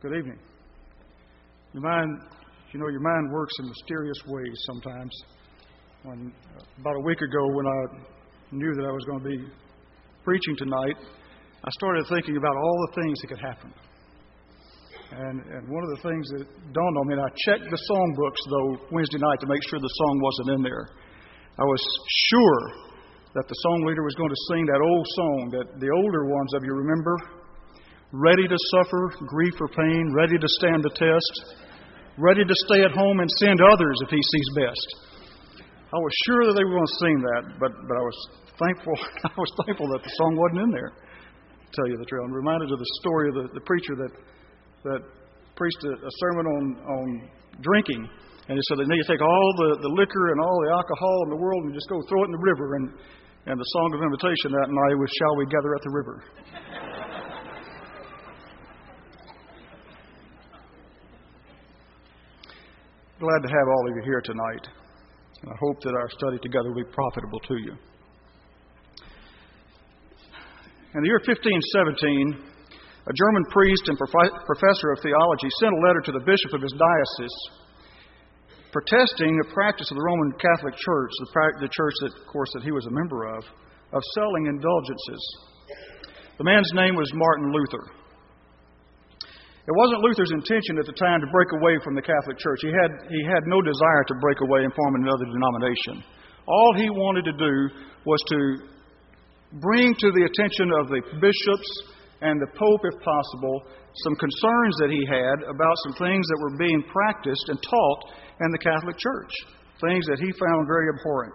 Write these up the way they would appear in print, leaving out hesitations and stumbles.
Good evening. Your mind works in mysterious ways sometimes. About a week ago, when I knew that I was going to be preaching tonight, I started thinking about all the things that could happen. And one of the things that dawned on me, and I checked the songbooks, though, Wednesday night to make sure the song wasn't in there. I was sure that the song leader was going to sing that old song that the older ones of you remember. Ready to suffer grief or pain, ready to stand the test, ready to stay at home and send others if he sees best. I was sure that they were going to sing that, but I was thankful. I was thankful that the song wasn't in there. To tell you the truth, I'm reminded of the story of the preacher that preached a sermon on drinking, and he said that you take all the liquor and all the alcohol in the world and just go throw it in the river. And the song of invitation that night was "Shall We Gather at the River." Glad to have all of you here tonight. And I hope that our study together will be profitable to you. In the year 1517, a German priest and professor of theology sent a letter to the bishop of his diocese protesting the practice of the Roman Catholic Church, the church that, of course, that he was a member of selling indulgences. The man's name was Martin Luther. It wasn't Luther's intention at the time to break away from the Catholic Church. He had no desire to break away and form another denomination. All he wanted to do was to bring to the attention of the bishops and the Pope, if possible, some concerns that he had about some things that were being practiced and taught in the Catholic Church, things that he found very abhorrent.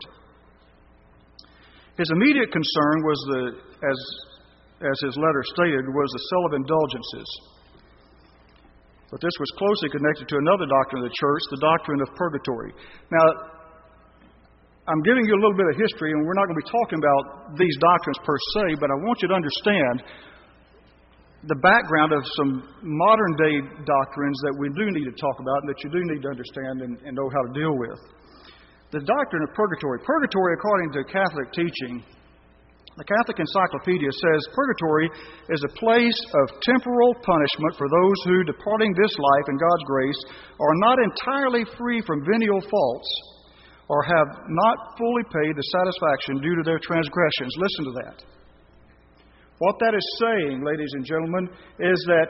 His immediate concern was as his letter stated, was the sale of indulgences. But this was closely connected to another doctrine of the church, the doctrine of purgatory. Now, I'm giving you a little bit of history, and we're not going to be talking about these doctrines per se, but I want you to understand the background of some modern-day doctrines that we do need to talk about and that you do need to understand and know how to deal with. The doctrine of purgatory. Purgatory, according to Catholic teaching, the Catholic Encyclopedia says purgatory is a place of temporal punishment for those who, departing this life in God's grace, are not entirely free from venial faults or have not fully paid the satisfaction due to their transgressions. Listen to that. What that is saying, ladies and gentlemen, is that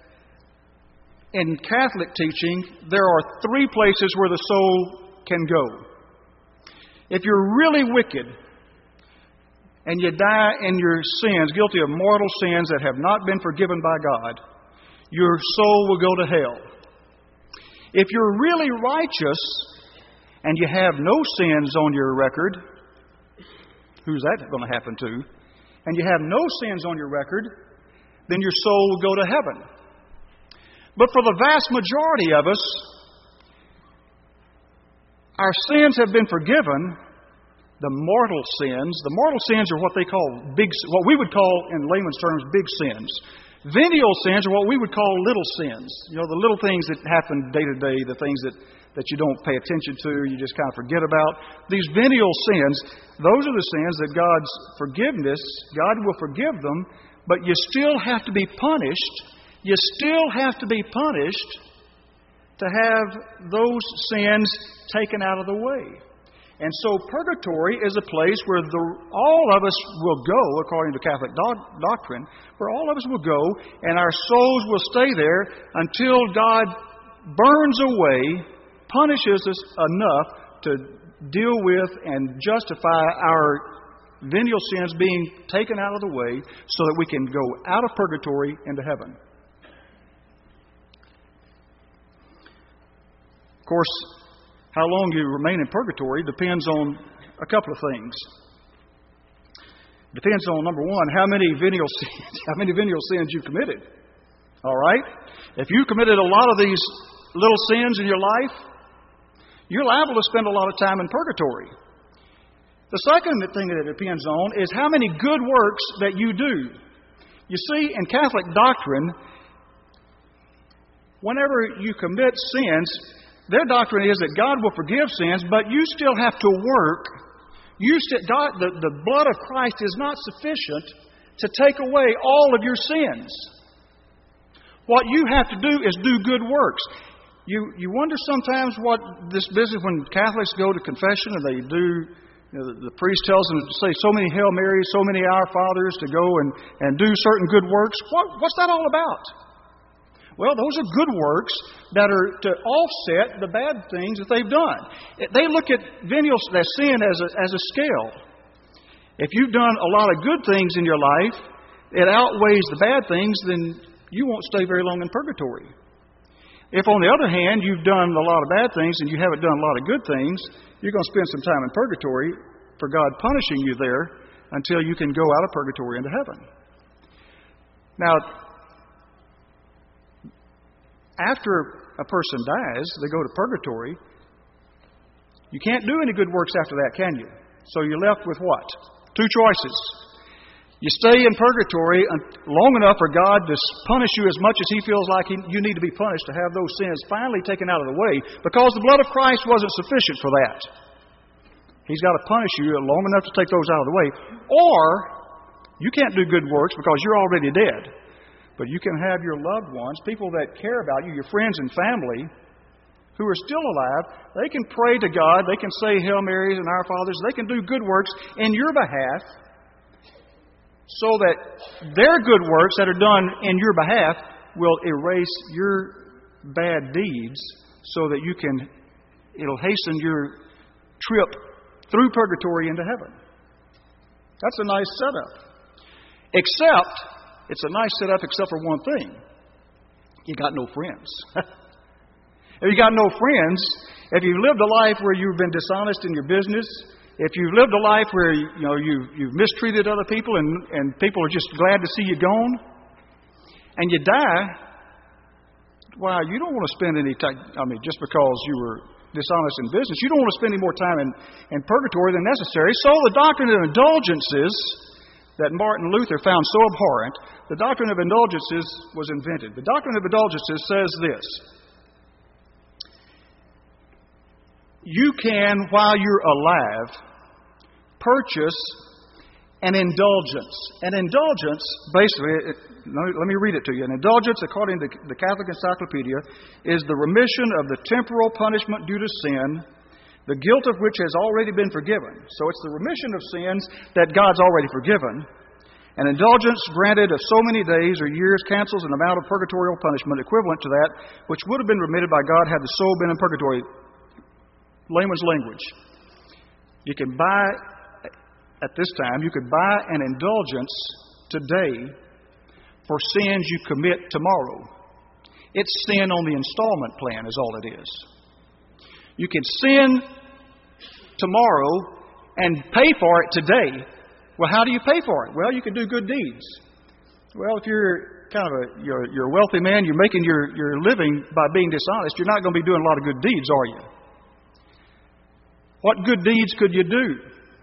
in Catholic teaching, there are three places where the soul can go. If you're really wicked, and you die in your sins, guilty of mortal sins that have not been forgiven by God, your soul will go to hell. If you're really righteous and you have no sins on your record, who's that going to happen to? And you have no sins on your record, then your soul will go to heaven. But for the vast majority of us, our sins have been forgiven. The mortal sins are what they call what we would call in layman's terms big sins. Venial sins are what we would call little sins. You know, the little things that happen day to day, the things that you don't pay attention to, you just kind of forget about. These venial sins, those are the sins that God's forgiveness, God will forgive them, but you still have to be punished. You still have to be punished to have those sins taken out of the way. And so purgatory is a place where all of us will go, according to Catholic doctrine, where all of us will go, and our souls will stay there until God burns away, punishes us enough to deal with and justify our venial sins being taken out of the way so that we can go out of purgatory into heaven. Of course, how long you remain in purgatory depends on a couple of things. Depends on, number one, how many venial sins you committed. All right? If you committed a lot of these little sins in your life, you're liable to spend a lot of time in purgatory. The second thing that it depends on is how many good works that you do. You see, in Catholic doctrine, whenever you commit sins, their doctrine is that God will forgive sins, but you still have to work. The blood of Christ is not sufficient to take away all of your sins. What you have to do is do good works. You wonder sometimes what this business, when Catholics go to confession and they do, the priest tells them to say so many Hail Marys, so many Our Fathers, to go and do certain good works. What's that all about? Well, those are good works that are to offset the bad things that they've done. They look at venial sin as a scale. If you've done a lot of good things in your life, it outweighs the bad things, then you won't stay very long in purgatory. If, on the other hand, you've done a lot of bad things and you haven't done a lot of good things, you're going to spend some time in purgatory for God punishing you there until you can go out of purgatory into heaven. Now, after a person dies, they go to purgatory. You can't do any good works after that, can you? So you're left with what? Two choices. You stay in purgatory long enough for God to punish you as much as He feels like you need to be punished to have those sins finally taken out of the way, because the blood of Christ wasn't sufficient for that. He's got to punish you long enough to take those out of the way. Or you can't do good works because you're already dead. But you can have your loved ones, people that care about you, your friends and family, who are still alive. They can pray to God. They can say Hail Marys and Our Fathers. They can do good works in your behalf, so that their good works that are done in your behalf will erase your bad deeds, so that it'll hasten your trip through purgatory into heaven. That's a nice setup. It's a nice setup except for one thing. You got no friends. If you got no friends, if you've lived a life where you've been dishonest in your business, if you've lived a life where you've mistreated other people and people are just glad to see you gone, and you die, well, you don't want to spend any time, just because you were dishonest in business, you don't want to spend any more time in purgatory than necessary. So the doctrine of indulgences that Martin Luther found so abhorrent, the doctrine of indulgences was invented. The doctrine of indulgences says this: you can, while you're alive, purchase an indulgence. An indulgence, basically, let me read it to you. An indulgence, according to the Catholic Encyclopedia, is the remission of the temporal punishment due to sin, the guilt of which has already been forgiven. So it's the remission of sins that God's already forgiven. An indulgence granted of so many days or years cancels an amount of purgatorial punishment equivalent to that which would have been remitted by God had the soul been in purgatory. Layman's language. You can buy, at this time, you could buy an indulgence today for sins you commit tomorrow. It's sin on the installment plan is all it is. You can sin tomorrow and pay for it today. Well, how do you pay for it? Well, you can do good deeds. Well, if you're you're a wealthy man, you're making your living by being dishonest, you're not going to be doing a lot of good deeds, are you? What good deeds could you do?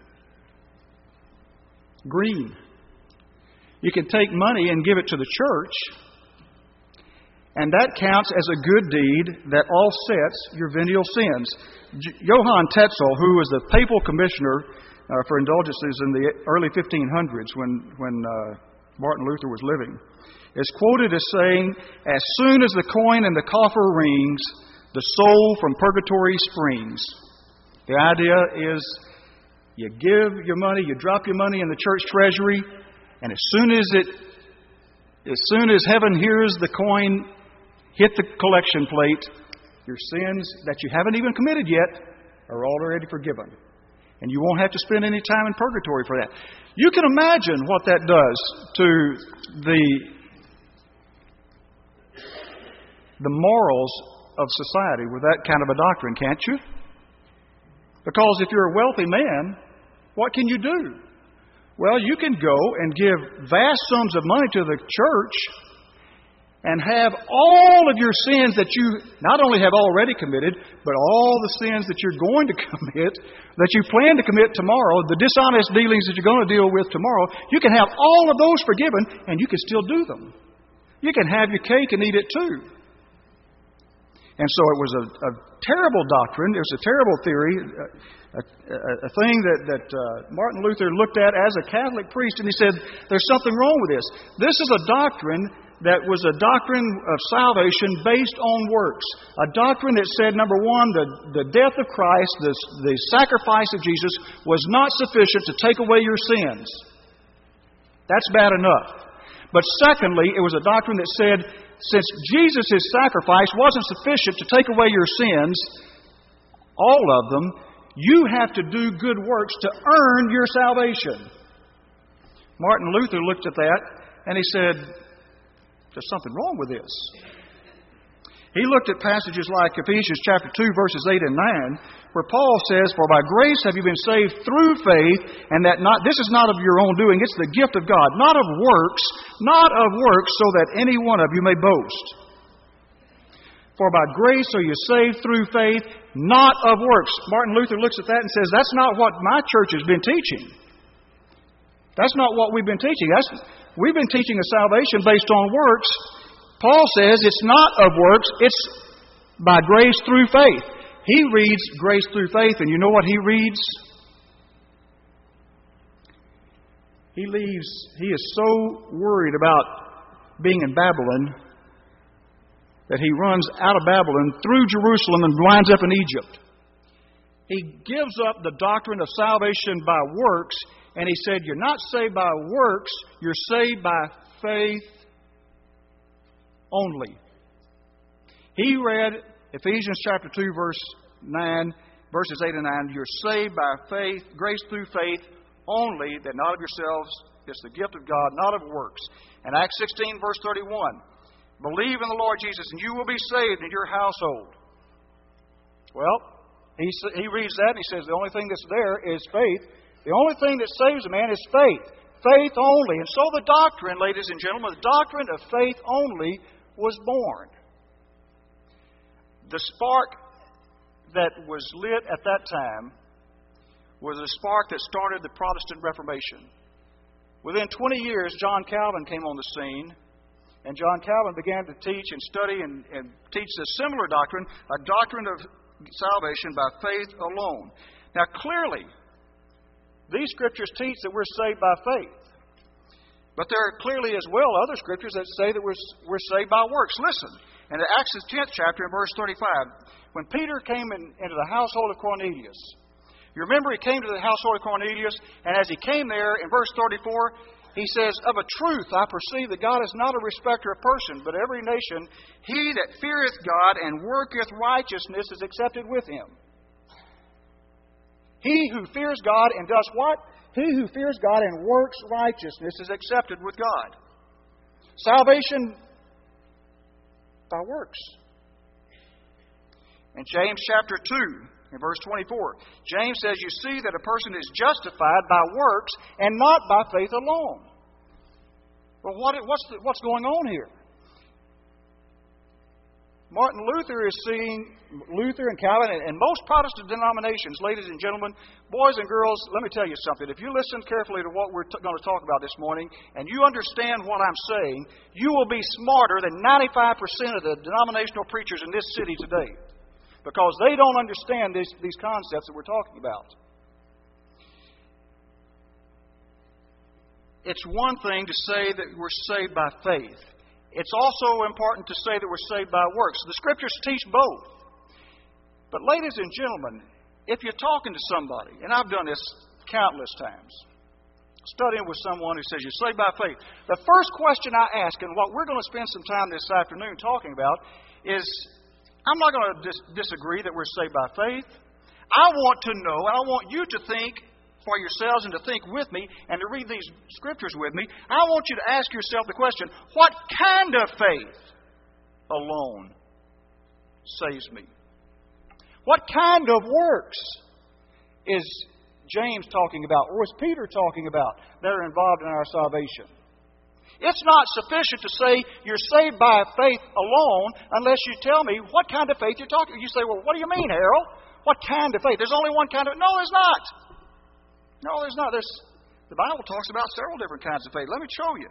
Green. You can take money and give it to the church, and that counts as a good deed that offsets your venial sins. Johann Tetzel, who was the papal commissioner for indulgences in the early 1500s when Martin Luther was living, is quoted as saying, "As soon as the coin in the coffer rings, the soul from purgatory springs." The idea is you give your money, you drop your money in the church treasury, and as soon as heaven hears the coin hit the collection plate, your sins that you haven't even committed yet are already forgiven. And you won't have to spend any time in purgatory for that. You can imagine what that does to the morals of society with that kind of a doctrine, can't you? Because if you're a wealthy man, what can you do? Well, you can go and give vast sums of money to the church and have all of your sins that you not only have already committed, but all the sins that you're going to commit, that you plan to commit tomorrow, the dishonest dealings that you're going to deal with tomorrow, you can have all of those forgiven, and you can still do them. You can have your cake and eat it too. And so it was a terrible doctrine. It was a terrible theory, a thing that Martin Luther looked at as a Catholic priest, and he said, there's something wrong with this. This is a doctrine that was a doctrine of salvation based on works. A doctrine that said, number one, the death of Christ, the sacrifice of Jesus, was not sufficient to take away your sins. That's bad enough. But secondly, it was a doctrine that said, since Jesus' sacrifice wasn't sufficient to take away your sins, all of them, you have to do good works to earn your salvation. Martin Luther looked at that and he said, there's something wrong with this. He looked at passages like Ephesians chapter 2, verses 8 and 9, where Paul says, for by grace have you been saved through faith, and that this is not of your own doing, it's the gift of God, not of works, so that any one of you may boast. For by grace are you saved through faith, not of works. Martin Luther looks at that and says, that's not what my church has been teaching. That's not what we've been teaching. We've been teaching a salvation based on works. Paul says it's not of works, it's by grace through faith. He reads grace through faith, and you know what he reads? He is so worried about being in Babylon that he runs out of Babylon through Jerusalem and winds up in Egypt. He gives up the doctrine of salvation by works, and he said, you're not saved by works, you're saved by faith only. He read Ephesians chapter 2, verse 9, verses 8 and 9. You're saved by faith, grace through faith only, that not of yourselves, it's the gift of God, not of works. And Acts 16, verse 31. Believe in the Lord Jesus, and you will be saved in your household. Well, he reads that and he says the only thing that's there is faith. The only thing that saves a man is faith. Faith only. And so the doctrine, ladies and gentlemen, the doctrine of faith only was born. The spark that was lit at that time was a spark that started the Protestant Reformation. Within 20 years, John Calvin came on the scene, and John Calvin began to teach and study and teach a similar doctrine, a doctrine of salvation by faith alone. Now, clearly, these scriptures teach that we're saved by faith. But there are clearly as well other scriptures that say that we're saved by works. Listen, in the Acts 10th chapter in verse 35, when Peter came into the household of Cornelius, you remember he came to the household of Cornelius, and as he came there, in verse 34, he says, of a truth I perceive that God is not a respecter of person, but every nation, he that feareth God and worketh righteousness is accepted with him. He who fears God and does what? He who fears God and works righteousness is accepted with God. Salvation by works. In James chapter 2, in verse 24, James says, you see that a person is justified by works and not by faith alone. Well, what's going on here? Martin Luther is seeing, Luther and Calvin and most Protestant denominations, ladies and gentlemen, boys and girls, let me tell you something. If you listen carefully to what we're going to talk about this morning and you understand what I'm saying, you will be smarter than 95% of the denominational preachers in this city today, because they don't understand these concepts that we're talking about. It's one thing to say that we're saved by faith. It's also important to say that we're saved by works. The Scriptures teach both. But ladies and gentlemen, if you're talking to somebody, and I've done this countless times, studying with someone who says you're saved by faith, the first question I ask, and what we're going to spend some time this afternoon talking about, is I'm not going to disagree that we're saved by faith. I want to know, and I want you to think for yourselves and to think with me and to read these scriptures with me. I want you to ask yourself the question, what kind of faith alone saves me? What kind of works is James talking about, or is Peter talking about, that are involved in our salvation? It's not sufficient to say you're saved by faith alone unless you tell me what kind of faith you're talking about. You say, well, what do you mean, Harold? What kind of faith? There's only one kind of... No, there's not. No, there's not. The Bible talks about several different kinds of faith. Let me show you.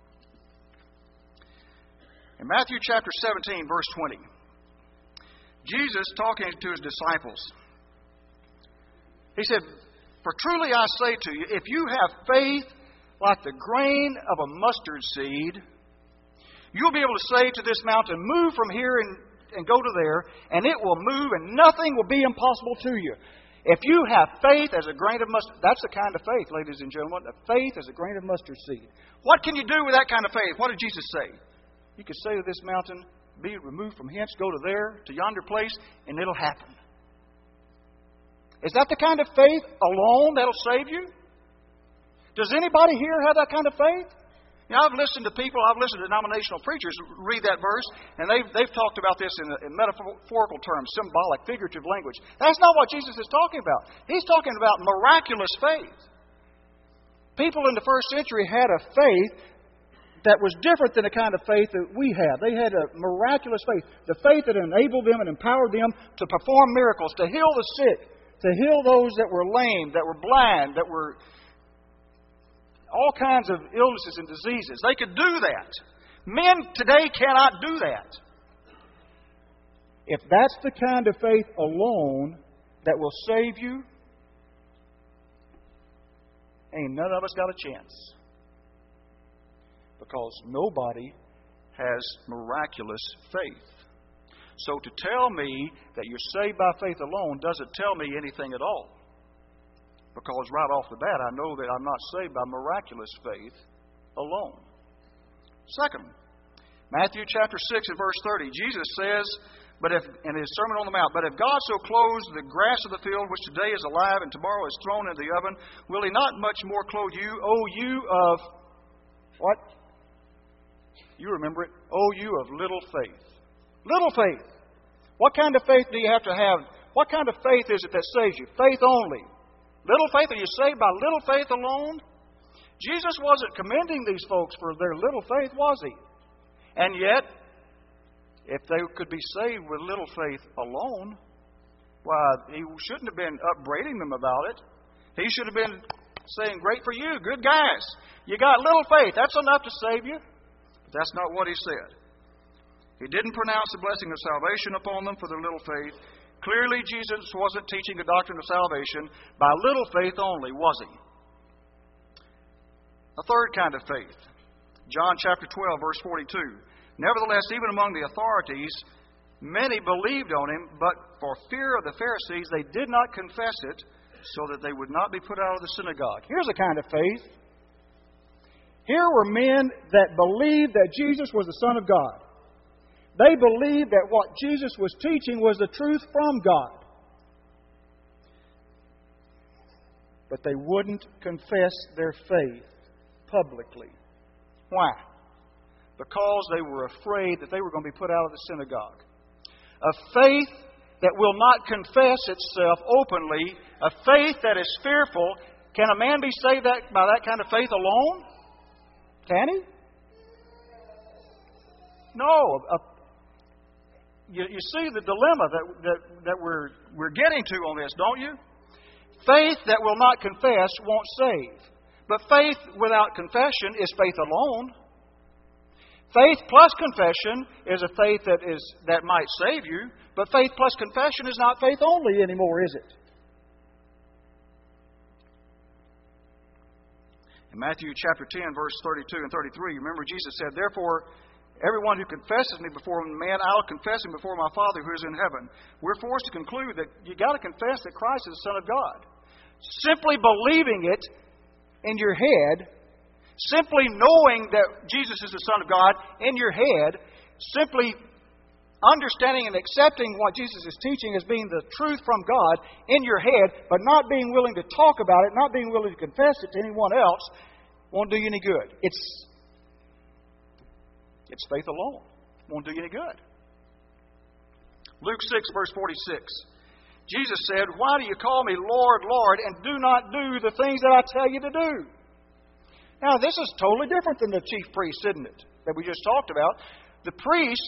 In Matthew chapter 17, verse 20, Jesus talking to his disciples, he said, for truly I say to you, if you have faith like the grain of a mustard seed, You'll be able to say to this mountain, move from here and go to there, and it will move, and nothing will be impossible to you. If you have faith as a grain of mustard, that's the kind of faith, ladies and gentlemen, a faith as a grain of mustard seed. What can you do with that kind of faith? What did Jesus say? You could say to this mountain, be removed from hence, go to there, to yonder place, and it'll happen. Is that the kind of faith alone that'll save you? Does anybody here have that kind of faith? You know, I've listened to denominational preachers read that verse, and they've talked about this in metaphorical terms, symbolic, figurative language. That's not what Jesus is talking about. He's talking about miraculous faith. People in the first century had a faith that was different than the kind of faith that we have. They had a miraculous faith, the faith that enabled them and empowered them to perform miracles, to heal the sick, to heal those that were lame, that were blind, that were all kinds of illnesses and diseases. They could do that. Men today cannot do that. If that's the kind of faith alone that will save you, ain't none of us got a chance. Because nobody has miraculous faith. So to tell me that you're saved by faith alone doesn't tell me anything at all. Because right off the bat, I know that I'm not saved by miraculous faith alone. Second, Matthew chapter 6 and verse 30, Jesus says, in His Sermon on the Mount, but if God so clothes the grass of the field, which today is alive and tomorrow is thrown into the oven, will He not much more clothe you, O you of what? You remember it. O you of little faith. Little faith. What kind of faith do you have to have? What kind of faith is it that saves you? Faith only. Little faith? Are you saved by little faith alone? Jesus wasn't commending these folks for their little faith, was He? And yet, if they could be saved with little faith alone, why, He shouldn't have been upbraiding them about it. He should have been saying, great for you, good guys. You got little faith. That's enough to save you. But that's not what He said. He didn't pronounce the blessing of salvation upon them for their little faith. Clearly, Jesus wasn't teaching the doctrine of salvation by little faith only, was He? A third kind of faith. John chapter 12, verse 42. Nevertheless, even among the authorities, many believed on Him, but for fear of the Pharisees, they did not confess it, so that they would not be put out of the synagogue. Here's a kind of faith. Here were men that believed that Jesus was the Son of God. They believed that what Jesus was teaching was the truth from God. But they wouldn't confess their faith publicly. Why? Because they were afraid that they were going to be put out of the synagogue. A faith that will not confess itself openly, a faith that is fearful. Can a man be saved by that kind of faith alone? Can he? No. You see the dilemma that we're getting to on this, don't you? Faith that will not confess won't save. But faith without confession is faith alone. Faith plus confession is a faith that might save you, but faith plus confession is not faith only anymore, is it? In Matthew chapter 10, verse 32 and 33, remember Jesus said, therefore, everyone who confesses me before man, I'll confess him before my Father who is in heaven. We're forced to conclude that you've got to confess that Christ is the Son of God. Simply believing it in your head, simply knowing that Jesus is the Son of God in your head, simply understanding and accepting what Jesus is teaching as being the truth from God in your head, but not being willing to talk about it, not being willing to confess it to anyone else, won't do you any good. It's faith alone. Won't do you any good. Luke 6, verse 46. Jesus said, why do you call me Lord, Lord, and do not do the things that I tell you to do? Now, this is totally different than the chief priests, isn't it? That we just talked about. The priests,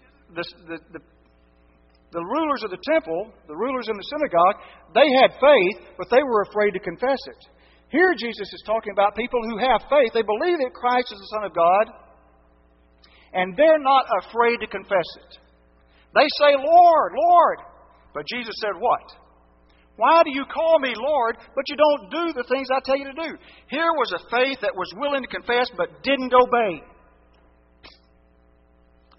the rulers of the temple, the rulers in the synagogue, they had faith, but they were afraid to confess it. Here Jesus is talking about people who have faith. They believe that Christ is the Son of God, and they're not afraid to confess it. They say, Lord, Lord. But Jesus said what? Why do you call me Lord, but you don't do the things I tell you to do? Here was a faith that was willing to confess, but didn't obey.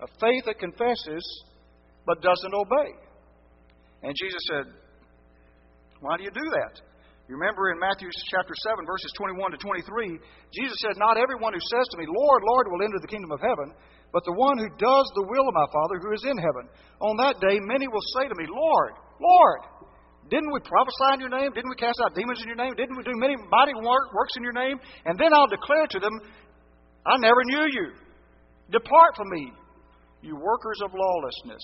A faith that confesses but doesn't obey. And Jesus said, why do you do that? You remember in Matthew chapter 7, verses 21 to 23, Jesus said, not everyone who says to me, Lord, Lord, will enter the kingdom of heaven, but the one who does the will of my Father who is in heaven. On that day, many will say to me, Lord, Lord, didn't we prophesy in your name? Didn't we cast out demons in your name? Didn't we do many mighty works in your name? And then I'll declare to them, I never knew you. Depart from me, you workers of lawlessness.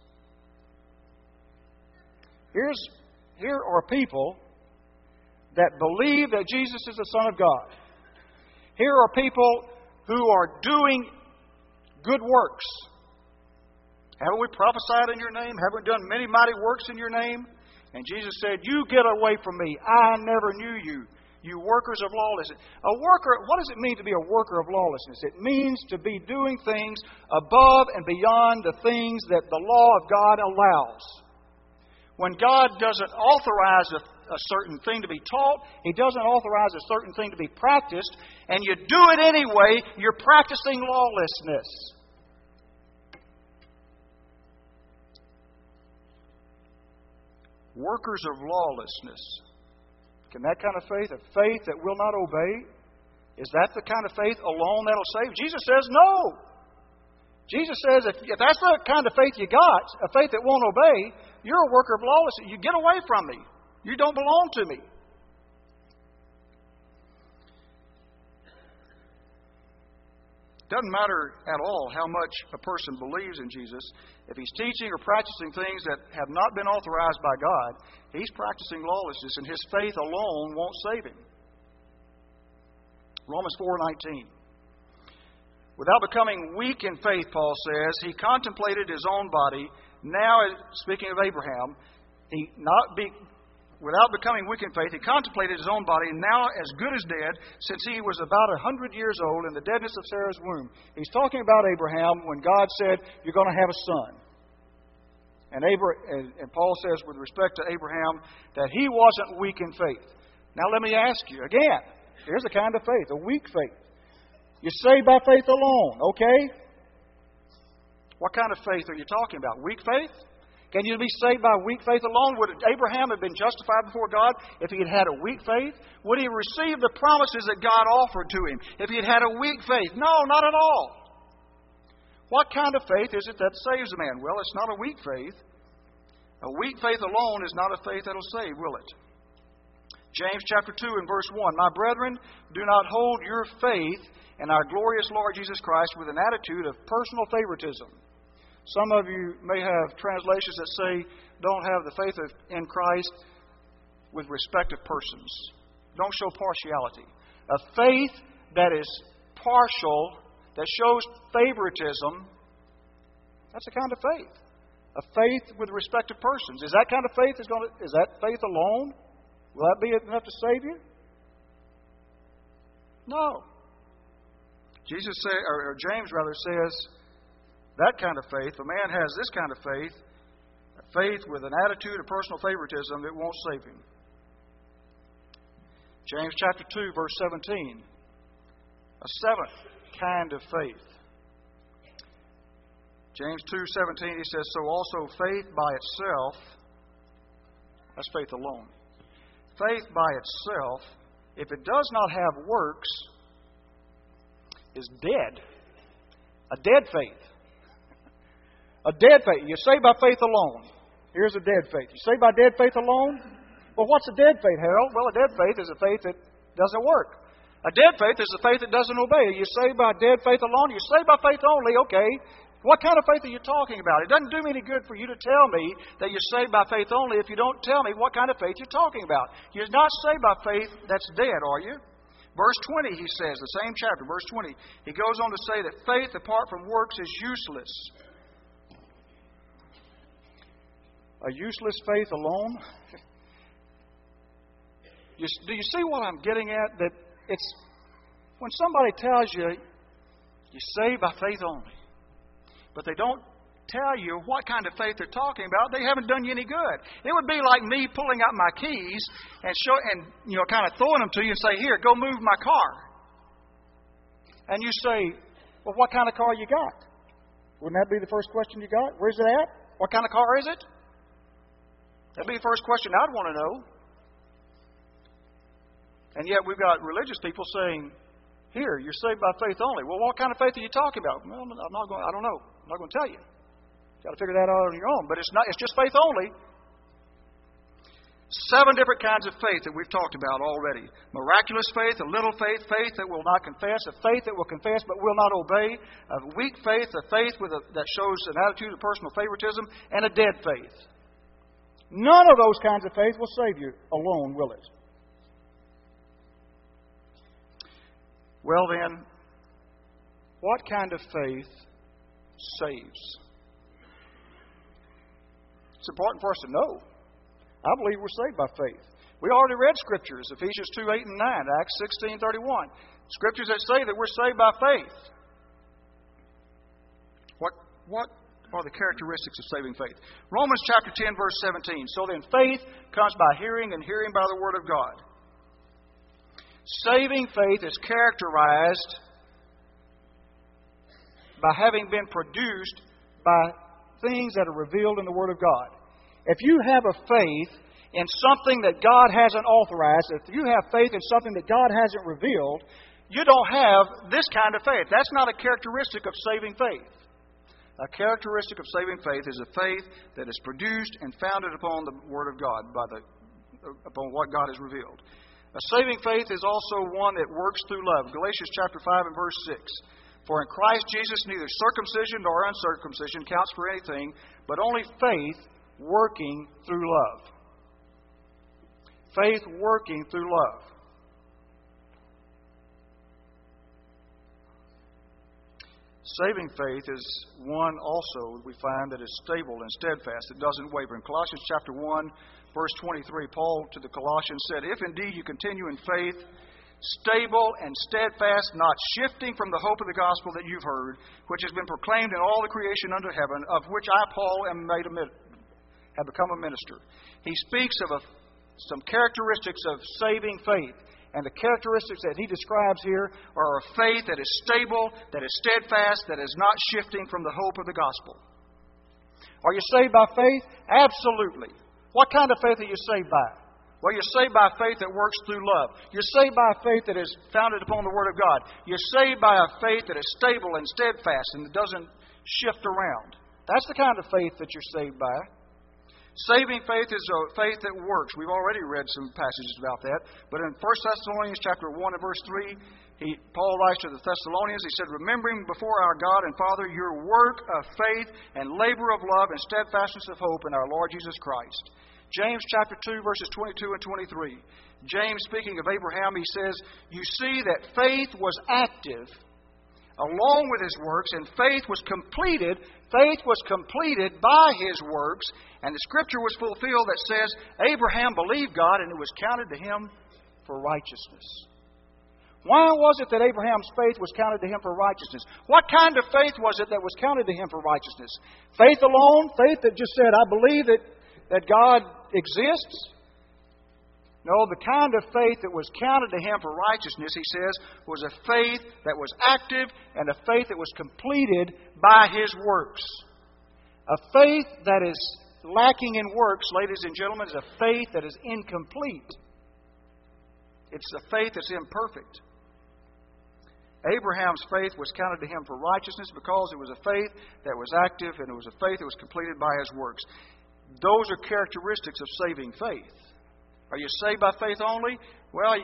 Here are people that believe that Jesus is the Son of God. Here are people who are doing good works. Haven't we prophesied in your name? Haven't we done many mighty works in your name? And Jesus said, you get away from me. I never knew you, you workers of lawlessness. A worker, what does it mean to be a worker of lawlessness? It means to be doing things above and beyond the things that the law of God allows. When God doesn't authorize a certain thing to be taught, He doesn't authorize a certain thing to be practiced, and you do it anyway, you're practicing lawlessness. Workers of lawlessness. Can that kind of faith, a faith that will not obey, is that the kind of faith alone that'll save? Jesus says no. Jesus says if that's the kind of faith you got, a faith that won't obey, you're a worker of lawlessness. You get away from me. You don't belong to me. It doesn't matter at all how much a person believes in Jesus. If he's teaching or practicing things that have not been authorized by God, he's practicing lawlessness, and his faith alone won't save him. Romans 4:19. Without becoming weak in faith, Paul says, he contemplated his own body. Now, speaking of Abraham, without becoming weak in faith, he contemplated his own body, now as good as dead, since he was about 100 years old in the deadness of Sarah's womb. He's talking about Abraham when God said, you're going to have a son. And Paul says with respect to Abraham that he wasn't weak in faith. Now let me ask you again, here's a kind of faith, a weak faith. You're saved by faith alone, okay? What kind of faith are you talking about? Weak faith? Can you be saved by weak faith alone? Would Abraham have been justified before God if he had had a weak faith? Would he receive the promises that God offered to him if he had had a weak faith? No, not at all. What kind of faith is it that saves a man? Well, it's not a weak faith. A weak faith alone is not a faith that will save, will it? James chapter 2 and verse 1. My brethren, do not hold your faith in our glorious Lord Jesus Christ with an attitude of personal favoritism. Some of you may have translations that say, don't have the faith in Christ with respect of persons. Don't show partiality. A faith that is partial, that shows favoritism, that's a kind of faith. A faith with respect to persons. Is that kind of faith is that faith alone? Will that be enough to save you? No. James says, that kind of faith, a man has this kind of faith, a faith with an attitude of personal favoritism that won't save him. James chapter 2, verse 17. A seventh kind of faith. James 2:17, he says, so also faith by itself, that's faith alone. Faith by itself, if it does not have works, is dead. A dead faith. A dead faith. You're saved by faith alone. Here's a dead faith. You're saved by dead faith alone? Well, what's a dead faith, Harold? Well, a dead faith is a faith that doesn't work. A dead faith is a faith that doesn't obey. You're saved by dead faith alone. You're saved by faith only. Okay. What kind of faith are you talking about? It doesn't do me any good for you to tell me that you're saved by faith only if you don't tell me what kind of faith you're talking about. You're not saved by faith that's dead, are you? Verse 20, he says, the same chapter, verse 20, he goes on to say that faith apart from works is useless. A useless faith alone? Do you see what I'm getting at? That it's when somebody tells you you're saved by faith only, but they don't tell you what kind of faith they're talking about, they haven't done you any good. It would be like me pulling out my keys and kind of throwing them to you and say, here, go move my car. And you say, well, what kind of car you got? Wouldn't that be the first question you got? Where's it at? What kind of car is it? That'd be the first question I'd want to know. And yet we've got religious people saying, here, you're saved by faith only. Well, what kind of faith are you talking about? Well, I don't know. I'm not going to tell you. You've got to figure that out on your own. But it's just faith only. 7 different kinds of faith that we've talked about already. Miraculous faith, a little faith, faith that will not confess, a faith that will confess but will not obey, a weak faith, a faith that shows an attitude of personal favoritism, and a dead faith. None of those kinds of faith will save you alone, will it? Well then, what kind of faith saves? It's important for us to know. I believe we're saved by faith. We already read Scriptures, Ephesians 2, 8 and 9, Acts 16, 31. Scriptures that say that we're saved by faith. What are the characteristics of saving faith? Romans chapter 10, verse 17. So then faith comes by hearing, and hearing by the Word of God. Saving faith is characterized by having been produced by things that are revealed in the Word of God. If you have a faith in something that God hasn't authorized, if you have faith in something that God hasn't revealed, you don't have this kind of faith. That's not a characteristic of saving faith. A characteristic of saving faith is a faith that is produced and founded upon the Word of God, upon what God has revealed. A saving faith is also one that works through love. Galatians chapter 5 and verse 6. For in Christ Jesus neither circumcision nor uncircumcision counts for anything, but only faith working through love. Faith working through love. Saving faith is one also we find that is stable and steadfast. It doesn't waver. In Colossians chapter 1, verse 23, Paul to the Colossians said, If indeed you continue in faith, stable and steadfast, not shifting from the hope of the gospel that you've heard, which has been proclaimed in all the creation under heaven, of which I, Paul, have become a minister. He speaks of some characteristics of saving faith. And the characteristics that he describes here are a faith that is stable, that is steadfast, that is not shifting from the hope of the gospel. Are you saved by faith? Absolutely. What kind of faith are you saved by? Well, you're saved by faith that works through love. You're saved by a faith that is founded upon the Word of God. You're saved by a faith that is stable and steadfast and that doesn't shift around. That's the kind of faith that you're saved by. Saving faith is a faith that works. We've already read some passages about that. But in 1 Thessalonians chapter 1 and verse 3, Paul writes to the Thessalonians, he said, Remembering before our God and Father your work of faith and labor of love and steadfastness of hope in our Lord Jesus Christ. James chapter 2 verses 22 and 23. James, speaking of Abraham, he says, You see that faith was active along with his works, and faith was completed. Faith was completed by his works, and the Scripture was fulfilled that says, Abraham believed God, and it was counted to him for righteousness. Why was it that Abraham's faith was counted to him for righteousness? What kind of faith was it that was counted to him for righteousness? Faith alone? Faith that just said, I believe that God exists? No, the kind of faith that was counted to him for righteousness, he says, was a faith that was active and a faith that was completed by his works. A faith that is lacking in works, ladies and gentlemen, is a faith that is incomplete. It's a faith that's imperfect. Abraham's faith was counted to him for righteousness because it was a faith that was active and it was a faith that was completed by his works. Those are characteristics of saving faith. Are you saved by faith only? Well,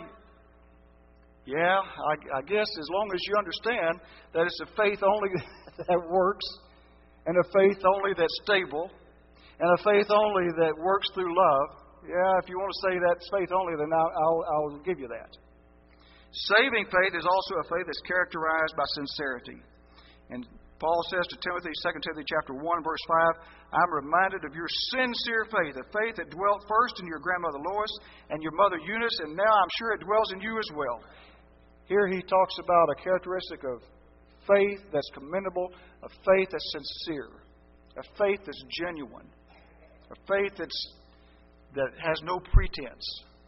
yeah, I guess as long as you understand that it's a faith only that works, and a faith only that's stable, and a faith only that works through love. Yeah, if you want to say that's faith only, then I'll give you that. Saving faith is also a faith that's characterized by sincerity. And Paul says to Timothy, 2 Timothy chapter 1, verse 5, I'm reminded of your sincere faith, a faith that dwelt first in your grandmother Lois and your mother Eunice, and now I'm sure it dwells in you as well. Here he talks about a characteristic of faith that's commendable, a faith that's sincere, a faith that's genuine, a faith that has no pretense.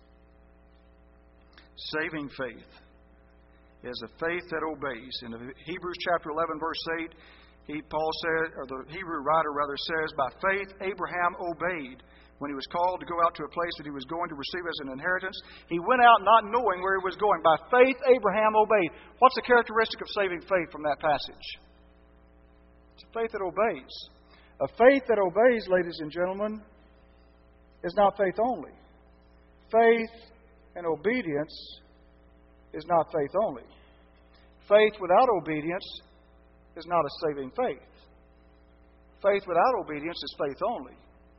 Saving faith is a faith that obeys. In Hebrews chapter 11, verse 8, Paul said, or the Hebrew writer rather says, by faith Abraham obeyed when he was called to go out to a place that he was going to receive as an inheritance. He went out not knowing where he was going. By faith Abraham obeyed. What's the characteristic of saving faith from that passage? It's a faith that obeys. A faith that obeys, ladies and gentlemen, is not faith only. Faith and obedience is not faith only. Faith without obedience is not a saving faith. Faith without obedience is faith only.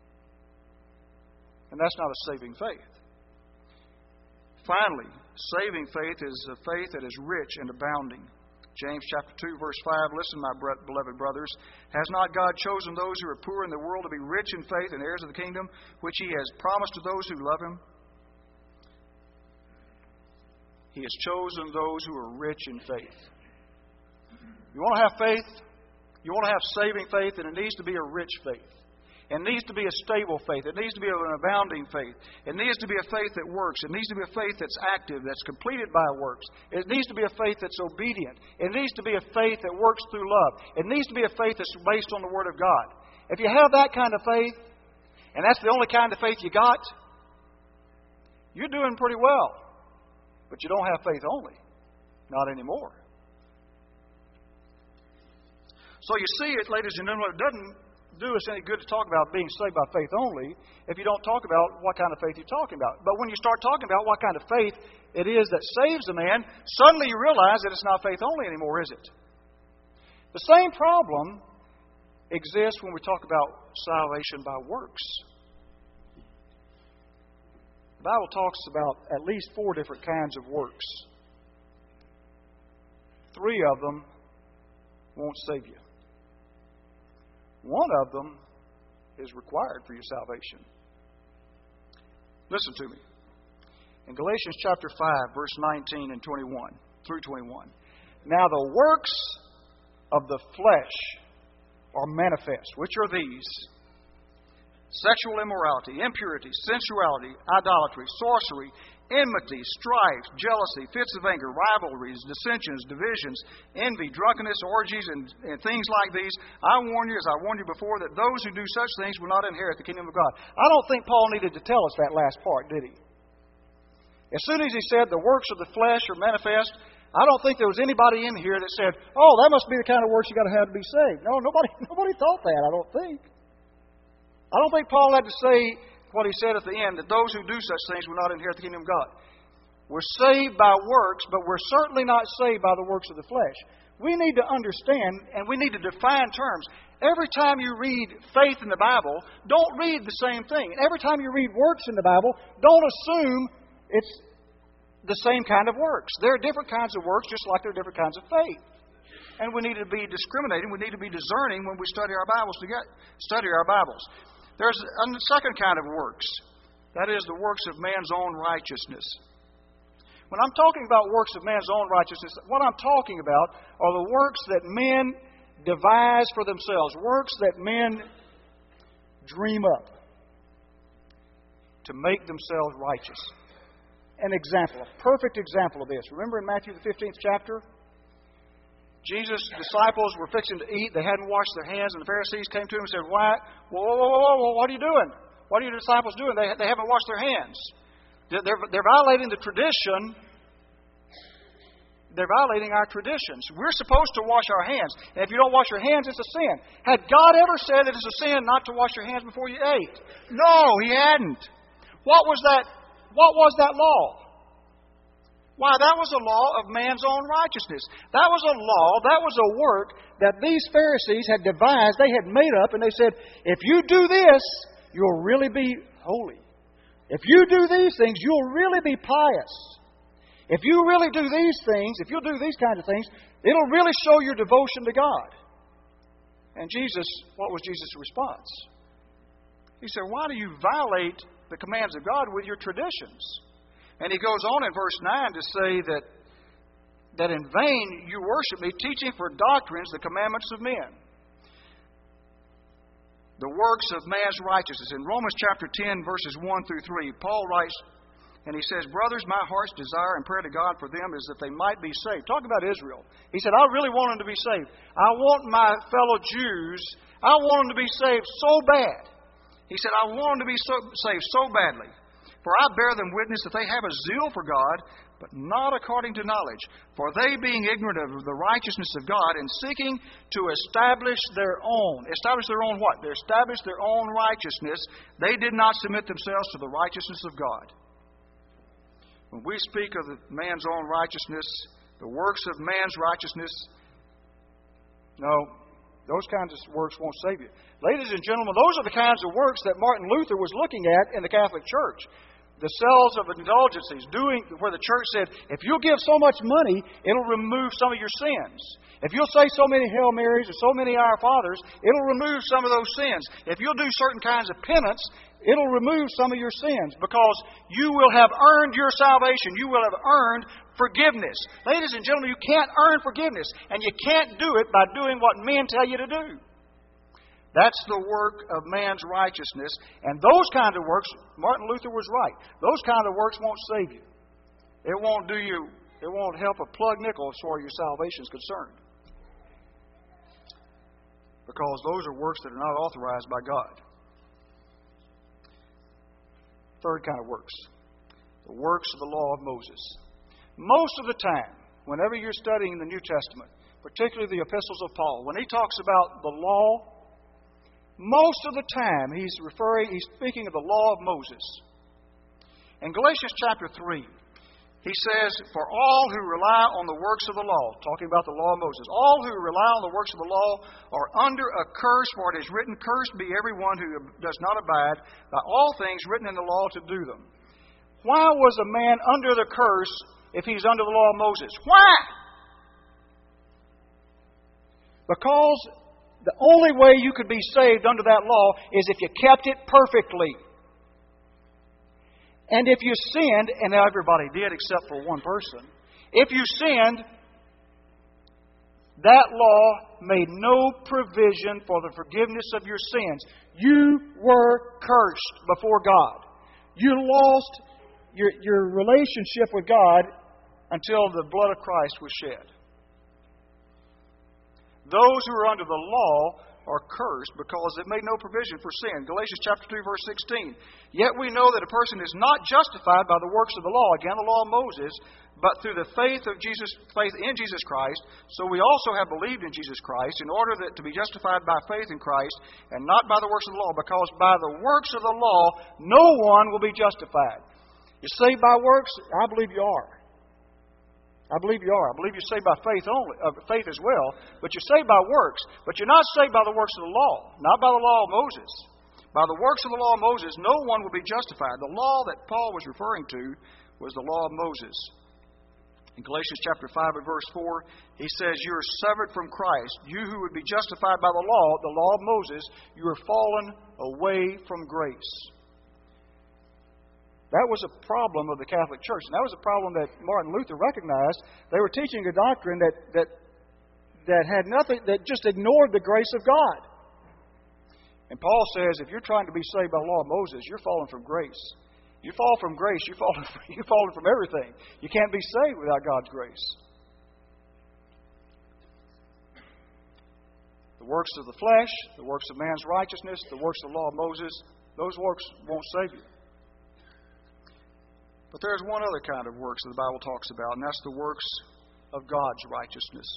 And that's not a saving faith. Finally, saving faith is a faith that is rich and abounding. James chapter 2, verse 5, listen, my beloved brothers, has not God chosen those who are poor in the world to be rich in faith and heirs of the kingdom, which He has promised to those who love Him? He has chosen those who are rich in faith. You want to have faith? You want to have saving faith, and it needs to be a rich faith. It needs to be a stable faith. It needs to be an abounding faith. It needs to be a faith that works. It needs to be a faith that's active, that's completed by works. It needs to be a faith that's obedient. It needs to be a faith that works through love. It needs to be a faith that's based on the Word of God. If you have that kind of faith, and that's the only kind of faith you got, you're doing pretty well. But you don't have faith only. Not anymore. So you see it, ladies and gentlemen, it doesn't do us any good to talk about being saved by faith only if you don't talk about what kind of faith you're talking about. But when you start talking about what kind of faith it is that saves a man, suddenly you realize that it's not faith only anymore, is it? The same problem exists when we talk about salvation by works. The Bible talks about at least 4 different kinds of works. 3 of them won't save you. One of them is required for your salvation. Listen to me. In Galatians chapter 5, verse 19 and 21 through 21. Now the works of the flesh are manifest, which are these: sexual immorality, impurity, sensuality, idolatry, sorcery, enmity, strife, jealousy, fits of anger, rivalries, dissensions, divisions, envy, drunkenness, orgies, and things like these. I warn you, as I warned you before, that those who do such things will not inherit the kingdom of God. I don't think Paul needed to tell us that last part, did he? As soon as he said the works of the flesh are manifest, I don't think there was anybody in here that said, oh, that must be the kind of works you got to have to be saved. No, nobody thought that, I don't think. I don't think Paul had to say what he said at the end, that those who do such things will not inherit the kingdom of God. We're saved by works, but we're certainly not saved by the works of the flesh. We need to understand, and we need to define terms. Every time you read faith in the Bible, don't read the same thing. And every time you read works in the Bible, don't assume it's the same kind of works. There are different kinds of works, just like there are different kinds of faith. And we need to be discriminating. We need to be discerning when we study our Bibles together. Study our Bibles. There's a second kind of works. That is the works of man's own righteousness. When I'm talking about works of man's own righteousness, what I'm talking about are the works that men devise for themselves, works that men dream up to make themselves righteous. An example, a perfect example of this. Remember in Matthew the 15th chapter? Jesus' disciples were fixing to eat. They hadn't washed their hands, and the Pharisees came to him and said, Whoa, what are you doing? What are your disciples doing? They haven't washed their hands. They're violating the tradition. They're violating our traditions. We're supposed to wash our hands. And if you don't wash your hands, it's a sin. Had God ever said that it's a sin not to wash your hands before you ate? No, He hadn't. What was that law? Why, that was a law of man's own righteousness. That was a law, that was a work that these Pharisees had devised, they had made up, and they said, if you do this, you'll really be holy. If you do these things, you'll really be pious. If you really do these things, if you'll do these kinds of things, it'll really show your devotion to God. And what was Jesus' response? He said, why do you violate the commands of God with your traditions? And he goes on in verse 9 to say that in vain you worship me, teaching for doctrines the commandments of men. The works of man's righteousness. In Romans chapter 10, verses 1 through 3, Paul writes, And he says, brothers, my heart's desire and prayer to God for them is that they might be saved. Talk about Israel. He said, I really want them to be saved. I want my fellow Jews, I want them to be saved so bad. He said, I want them to be saved so badly. For I bear them witness that they have a zeal for God, but not according to knowledge. For they, being ignorant of the righteousness of God and seeking to establish their own. Establish their own what? They established their own righteousness. They did not submit themselves to the righteousness of God. When we speak of man's own righteousness, the works of man's righteousness, no, those kinds of works won't save you. Ladies and gentlemen, those are the kinds of works that Martin Luther was looking at in the Catholic Church. The cells of indulgences, where the church said, if you'll give so much money, it'll remove some of your sins. If you'll say so many Hail Marys or so many Our Fathers, it'll remove some of those sins. If you'll do certain kinds of penance, it'll remove some of your sins, because you will have earned your salvation. You will have earned forgiveness. Ladies and gentlemen, you can't earn forgiveness, and you can't do it by doing what men tell you to do. That's the work of man's righteousness. And those kind of works, Martin Luther was right. Those kind of works won't save you. It won't help a plug nickel as far as your salvation is concerned. Because those are works that are not authorized by God. Third kind of works. The works of the law of Moses. Most of the time, whenever you're studying the New Testament, particularly the epistles of Paul, when he talks about the law, most of the time he's speaking of the law of Moses. In Galatians chapter 3, he says, for all who rely on the works of the law, talking about the law of Moses, all who rely on the works of the law are under a curse, for it is written, cursed be everyone who does not abide by all things written in the law to do them. Why was a man under the curse if he's under the law of Moses? Why? Because the only way you could be saved under that law is if you kept it perfectly. And if you sinned, and everybody did except for one person, if you sinned, that law made no provision for the forgiveness of your sins. You were cursed before God. You lost your relationship with God until the blood of Christ was shed. Those who are under the law are cursed because it made no provision for sin. Galatians chapter 2, verse 16. Yet we know that a person is not justified by the works of the law, again the law of Moses, but through the faith in Jesus Christ. So we also have believed in Jesus Christ in order that to be justified by faith in Christ and not by the works of the law, because by the works of the law no one will be justified. You're saved by works? I believe you are. I believe you are. I believe you're saved by faith only, faith as well. But you're saved by works. But you're not saved by the works of the law, not by the law of Moses. By the works of the law of Moses, no one will be justified. The law that Paul was referring to was the law of Moses. In Galatians chapter 5 and verse 4, he says, you are severed from Christ. You who would be justified by the law of Moses, you are fallen away from grace. That was a problem of the Catholic Church. And that was a problem that Martin Luther recognized. They were teaching a doctrine that had nothing, that just ignored the grace of God. And Paul says, if you're trying to be saved by the law of Moses, you're falling from grace. You fall from grace, you're falling from everything. You can't be saved without God's grace. The works of the flesh, the works of man's righteousness, the works of the law of Moses, those works won't save you. But there's one other kind of works that the Bible talks about, and that's the works of God's righteousness.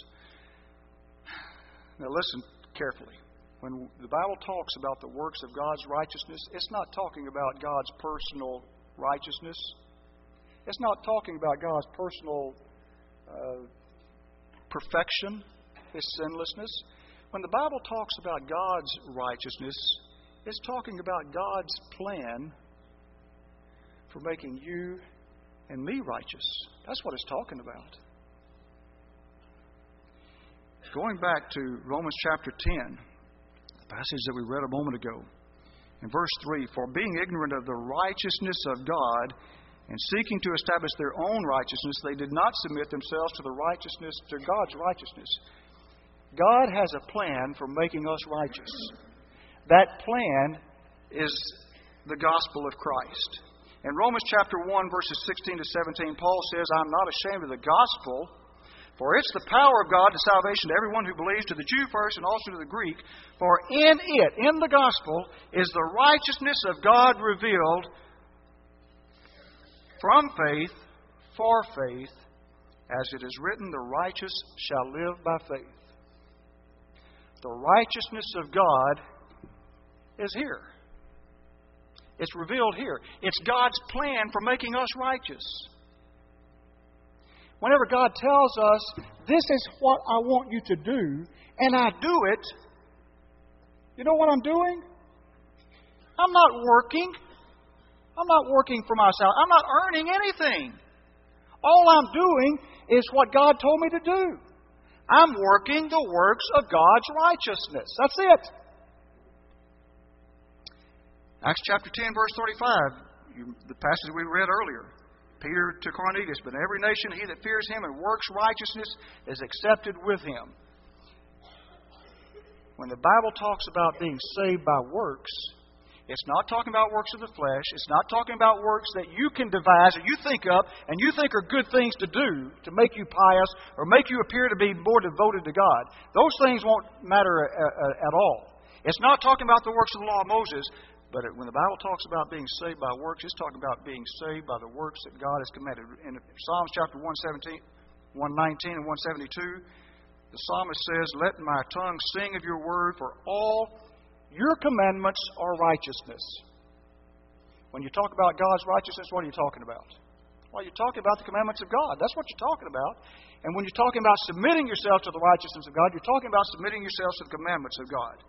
Now listen carefully. When the Bible talks about the works of God's righteousness, it's not talking about God's personal righteousness. It's not talking about God's personal perfection, His sinlessness. When the Bible talks about God's righteousness, it's talking about God's plan for making you and me righteous. That's what it's talking about. Going back to Romans chapter 10, the passage that we read a moment ago, in verse 3, for being ignorant of the righteousness of God and seeking to establish their own righteousness, they did not submit themselves to God's righteousness. God has a plan for making us righteous. That plan is the gospel of Christ. In Romans chapter 1, verses 16 to 17, Paul says, I'm not ashamed of the gospel, for it's the power of God to salvation to everyone who believes, to the Jew first and also to the Greek. For in it, in the gospel, is the righteousness of God revealed from faith, for faith, as it is written, the righteous shall live by faith. The righteousness of God is here. It's revealed here. It's God's plan for making us righteous. Whenever God tells us, this is what I want you to do, and I do it, you know what I'm doing? I'm not working. I'm not working for myself. I'm not earning anything. All I'm doing is what God told me to do. I'm working the works of God's righteousness. That's it. Acts chapter 10, verse 35, the passage we read earlier. Peter to Cornelius, but in every nation he that fears him and works righteousness is accepted with him. When the Bible talks about being saved by works, it's not talking about works of the flesh. It's not talking about works that you can devise or you think up and you think are good things to do to make you pious or make you appear to be more devoted to God. Those things won't matter at all. It's not talking about the works of the law of Moses. But when the Bible talks about being saved by works, it's talking about being saved by the works that God has commanded. In Psalms chapter 119 and 172, the psalmist says, let my tongue sing of your word, for all your commandments are righteousness. When you talk about God's righteousness, what are you talking about? Well, you're talking about the commandments of God. That's what you're talking about. And when you're talking about submitting yourself to the righteousness of God, you're talking about submitting yourself to the commandments of God.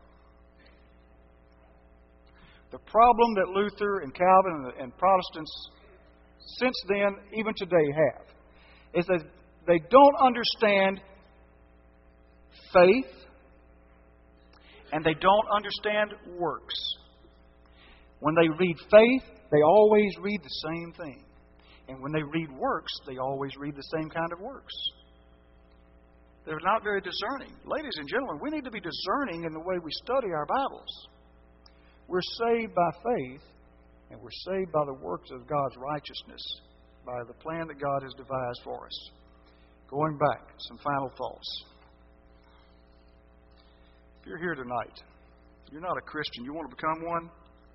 The problem that Luther and Calvin and Protestants since then, even today, have is that they don't understand faith and they don't understand works. When they read faith, they always read the same thing. And when they read works, they always read the same kind of works. They're not very discerning. Ladies and gentlemen, we need to be discerning in the way we study our Bibles. We're saved by faith, and we're saved by the works of God's righteousness, by the plan that God has devised for us. Going back, some final thoughts. If you're here tonight, you're not a Christian, you want to become one?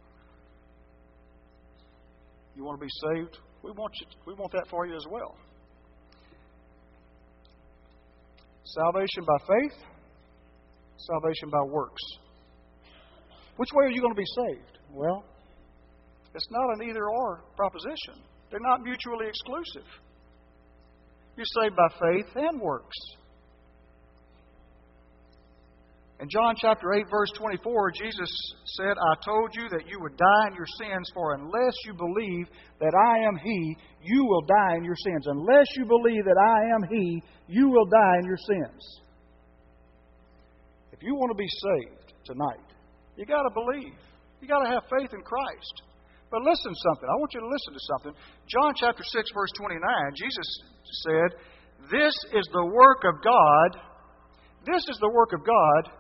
You want to be saved? We want that for you as well. Salvation by faith, salvation by works. Which way are you going to be saved? Well, it's not an either-or proposition. They're not mutually exclusive. You're saved by faith and works. In John chapter 8, verse 24, Jesus said, I told you that you would die in your sins, for unless you believe that I am He, you will die in your sins. Unless you believe that I am He, you will die in your sins. If you want to be saved tonight, you got to believe. You got to have faith in Christ. But listen to something. I want you to listen to something. John chapter 6, verse 29, Jesus said, This is the work of God. This is the work of God.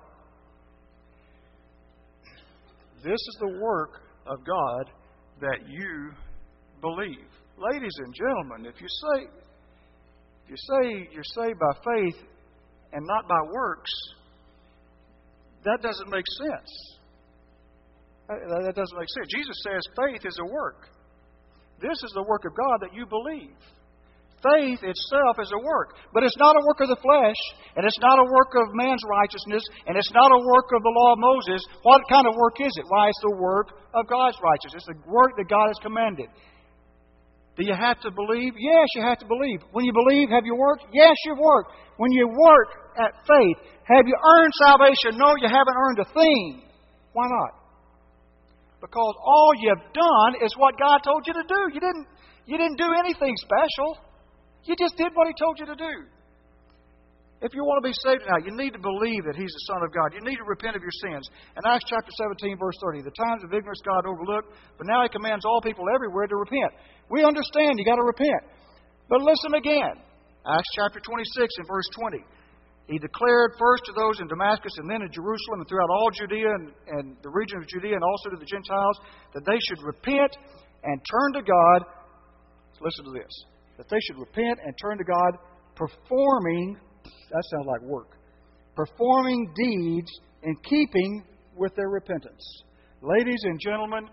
This is the work of God that you believe. Ladies and gentlemen, if you say you're saved by faith and not by works, that doesn't make sense. That doesn't make sense. Jesus says faith is a work. This is the work of God that you believe. Faith itself is a work. But it's not a work of the flesh, and it's not a work of man's righteousness, and it's not a work of the law of Moses. What kind of work is it? Why, it's the work of God's righteousness. It's the work that God has commanded. Do you have to believe? Yes, you have to believe. When you believe, have you worked? Yes, you've worked. When you work at faith, have you earned salvation? No, you haven't earned a thing. Why not? Because all you've done is what God told you to do. You didn't do anything special. You just did what He told you to do. If you want to be saved now, you need to believe that He's the Son of God. You need to repent of your sins. In Acts chapter 17, verse 30, the times of ignorance God overlooked, but now He commands all people everywhere to repent. We understand you got to repent. But listen again. Acts chapter 26 and verse 20. He declared first to those in Damascus and then in Jerusalem and throughout all Judea and the region of Judea and also to the Gentiles that they should repent and turn to God. Listen to this. That they should repent and turn to God, performing, that sounds like work, performing deeds in keeping with their repentance. Ladies and gentlemen,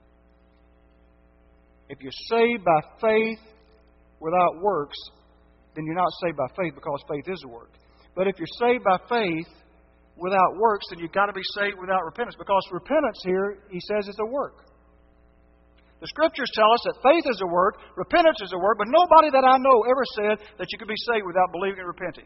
if you're saved by faith without works, then you're not saved by faith, because faith is a work. But if you're saved by faith without works, then you've got to be saved without repentance, because repentance here, he says, is a work. The Scriptures tell us that faith is a work, repentance is a work, but nobody that I know ever said that you could be saved without believing and repenting.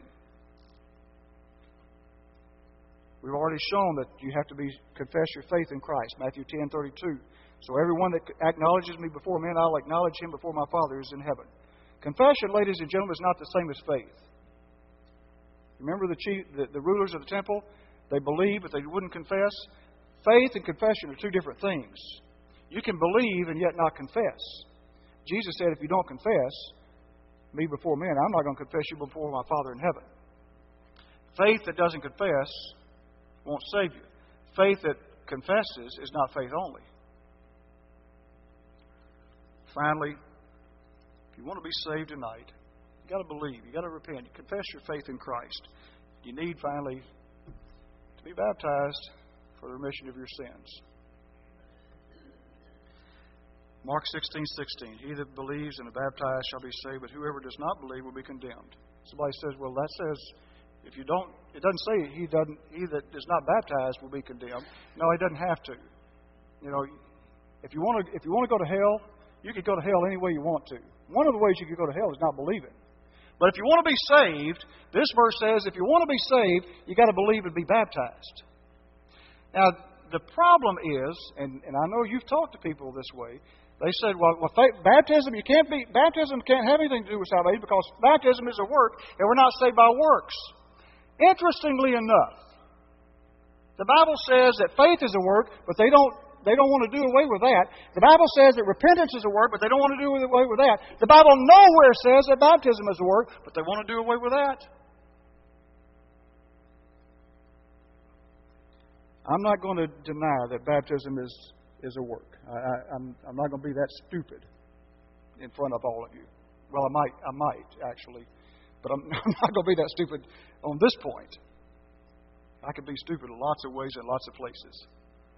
We've already shown that you have to confess your faith in Christ, Matthew 10:32. So everyone that acknowledges me before men, I'll acknowledge him before my Father who is in heaven. Confession, ladies and gentlemen, is not the same as faith. Remember the rulers of the temple? They believed, but they wouldn't confess. Faith and confession are two different things. You can believe and yet not confess. Jesus said, if you don't confess me before men, I'm not going to confess you before my Father in heaven. Faith that doesn't confess won't save you. Faith that confesses is not faith only. Finally, if you want to be saved tonight, you've got to believe. You've got to repent. You confess your faith in Christ. You need, finally, to be baptized for the remission of your sins. Mark 16:16. He that believes and is baptized shall be saved, but whoever does not believe will be condemned. Somebody says, well, that says, if you don't, it doesn't say he that is not baptized will be condemned. No, he doesn't have to. You know, if you want to go to hell, you can go to hell any way you want to. One of the ways you can go to hell is not believing. But if you want to be saved, this verse says, if you want to be saved, you've got to believe and be baptized. Now, the problem is, and I know you've talked to people this way, they said, well, baptism can't have anything to do with salvation, because baptism is a work, and we're not saved by works. Interestingly enough, the Bible says that faith is a work, but they don't want to do away with that. The Bible says that repentance is a work, but they don't want to do away with that. The Bible nowhere says that baptism is a work, but they want to do away with that. I'm not going to deny that baptism is a work. I'm not going to be that stupid in front of all of you. Well, I might actually, but I'm not going to be that stupid on this point. I could be stupid in lots of ways and lots of places.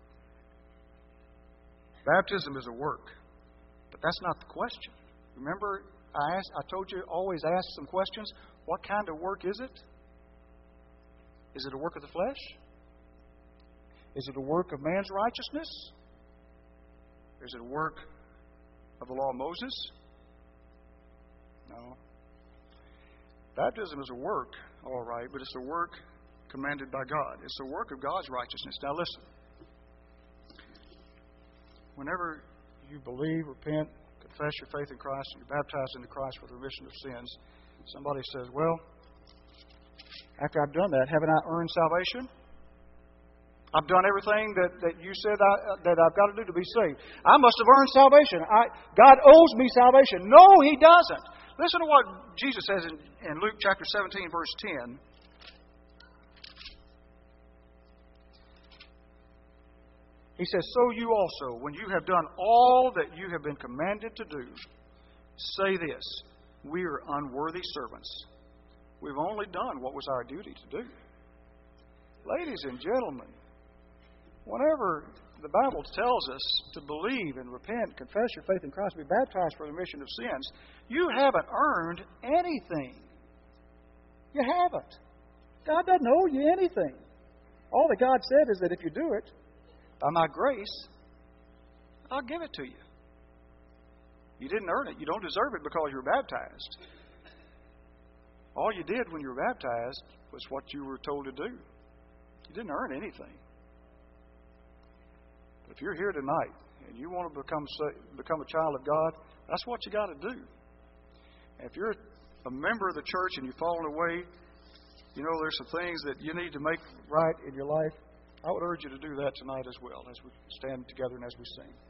Baptism is a work, but that's not the question. Remember, I told you always ask some questions. What kind of work is it? Is it a work of the flesh? Is it a work of man's righteousness? Is it a work of the law of Moses? No. Baptism is a work, all right, but it's a work commanded by God. It's a work of God's righteousness. Now listen. Whenever you believe, repent, confess your faith in Christ, and you're baptized into Christ for the remission of sins, somebody says, well, after I've done that, haven't I earned salvation? I've done everything that you said that I've got to do to be saved. I must have earned salvation. God owes me salvation. No, He doesn't. Listen to what Jesus says in Luke chapter 17, verse 10. He says, so you also, when you have done all that you have been commanded to do, say this, we are unworthy servants. We've only done what was our duty to do. Ladies and gentlemen, whenever the Bible tells us to believe and repent, confess your faith in Christ, be baptized for the remission of sins, you haven't earned anything. You haven't. God doesn't owe you anything. All that God said is that if you do it, by my grace, I'll give it to you. You didn't earn it. You don't deserve it because you were baptized. All you did when you were baptized was what you were told to do. You didn't earn anything. But if you're here tonight and you want to become a child of God, that's what you got to do. And if you're a member of the church and you've fallen away, you know there's some things that you need to make right in your life. I would urge you to do that tonight as well as we stand together and as we sing.